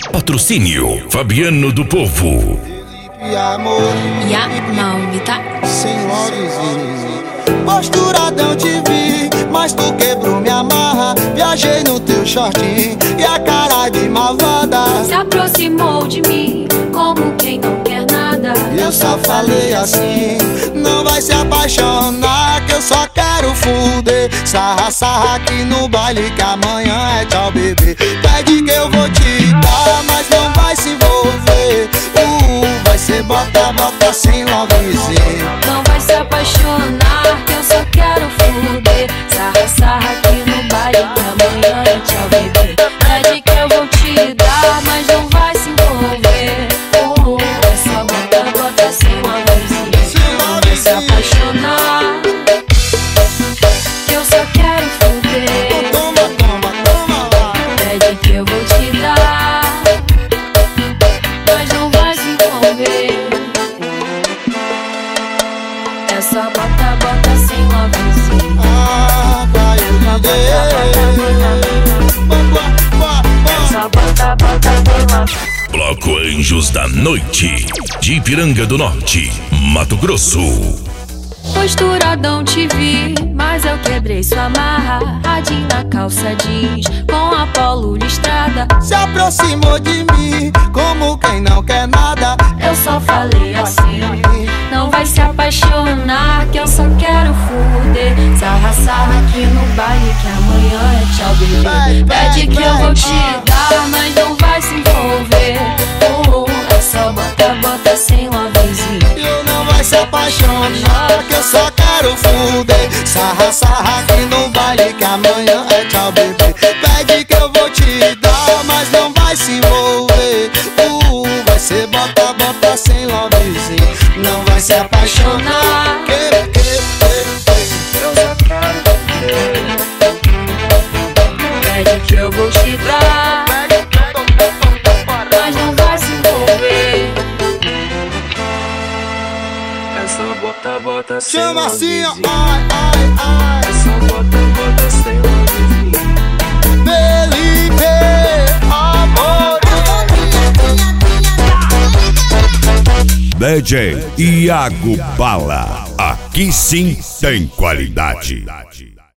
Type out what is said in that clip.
Patrocínio Fabiano do Povo. E amor, e a Malvita sem lovezinho. Posturadão te vi, mas tu quebrou minha marra. Viajei no teu shortinho e a cara de malvada se aproximou de mim, como quem não quer nada. E eu só falei assim: não vai se apaixonar, que eu só quero fuder. Sarra, sarra aqui no baile, que amanhã é tchau, bebê. Pede que eu vou te dar, mas não vai se envolver. Vai ser bota, bota sem lovezinho. Não vai se apaixonar, que eu só quero fuder. Sarra, sarra aqui no baile, que amanhã é tchau, bebê. Pede que eu vou te dar, mas não vai se envolver. É só bota, bota sem lovezinho. Não vai se apaixonar, que eu só quero fuder. Toma, toma, toma lá. Pede que eu vou te dar, mas não vai se envolver. É só bota, bota sem lovezinho. Vai o DJ. É só bota, bota sem lovezinho. Bloco Anjos da Noite, de Ipiranga do Norte, Mato Grosso. Posturadão te vi, mas eu quebrei sua marra. Radinho na calça jeans, com a polo listrada. Se aproximou de mim, como quem não quer nada. Eu só falei assim: não vai se apaixonar, que eu só quero fuder. Sarra, sarra aqui no baile, que amanhã é tchau, bebê. Pede que eu vou te dar, mas não vai se envolver. É só bota, bota sem lovezinho. Eu não vai se apaixonar, que eu só quero fuder. Sarra, sarra aqui no baile, que amanhã é tchau, bebê. Pede que eu vou te dar, mas não vai se envolver. Vai ser bota, bota sem lovezinho. Não vai se apaixonar, eu só quero fuder. Pede que eu vou te dar, mas não vai se envolver. É só bota, bota sem chama assim, ó. lovezinho. Ai, ai, ai. É só bota, bota sem lovezinho. Felipe, amor. DJ Iago Bala. Aqui sim tem qualidade.